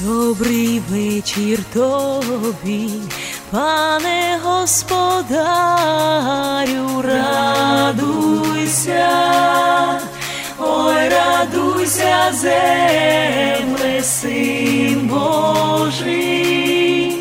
Добрий вечір тобі, пане господарю, радуйся, ой, радуйся, земле, син Божий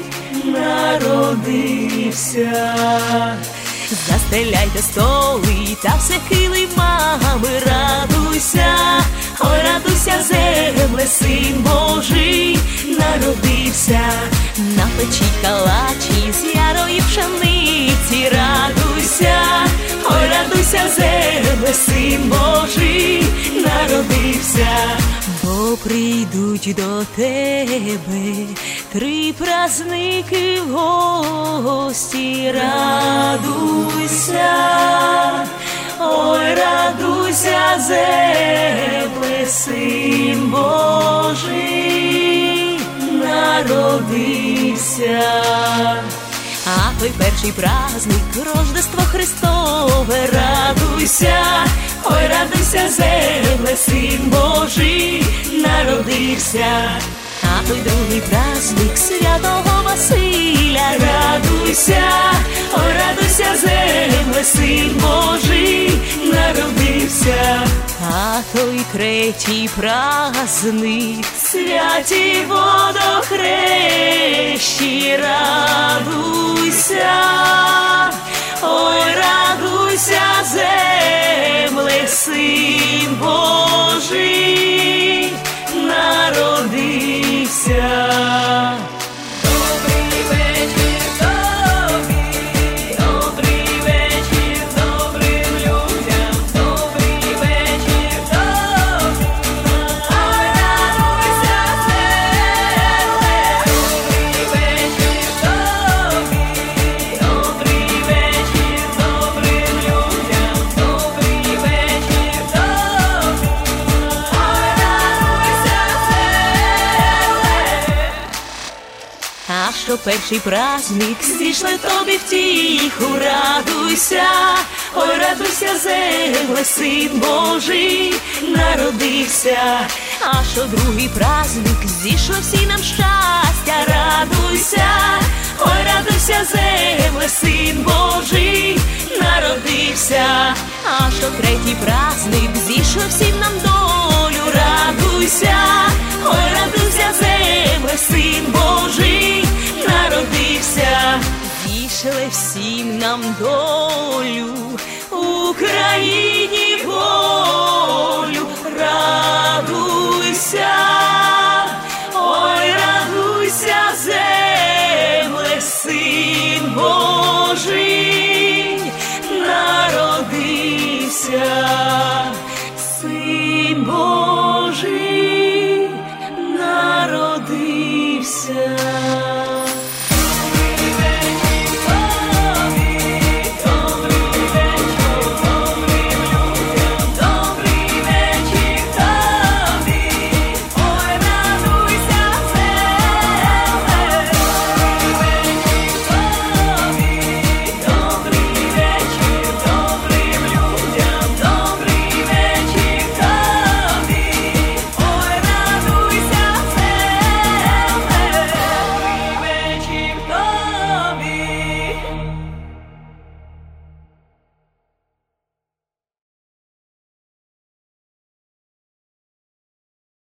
народився. Застеляйте столи та все килимами, радуйся, ой, радуйся, земле, син Божий народився. Напечіть калачі з ярої пшениці, радуйся, ой, радуйся, земле, син Божий народився. Бо прийдуть до тебе три празники в гості, радуйся, ой, радуйся, земле, син Божий народився. А той перший праздник, Рождество Христове, радуйся, ой, радуйся, земле, син Божий народився. А той другий праздник, Святого Василя, радуйся, ой, радуйся, земле, син Божий народився. А той третій праздник, святі водохрещі, радуйся, ой, радуйся, земле, син Божий народився. А що перший праздник, зійшли тобі втіху, радуйся, ой, радуйся, земле, син Божий народився. А що другий праздник, зійшло всі нам щастя, радуйся, ой, радуйся, земле, син Божий народився. А що третій праздник, зійшло всім нам долю, радуйся, ой, радуйся, земле, син Божий народився. Зійшли всім нам долю, Україні волю, радуйся.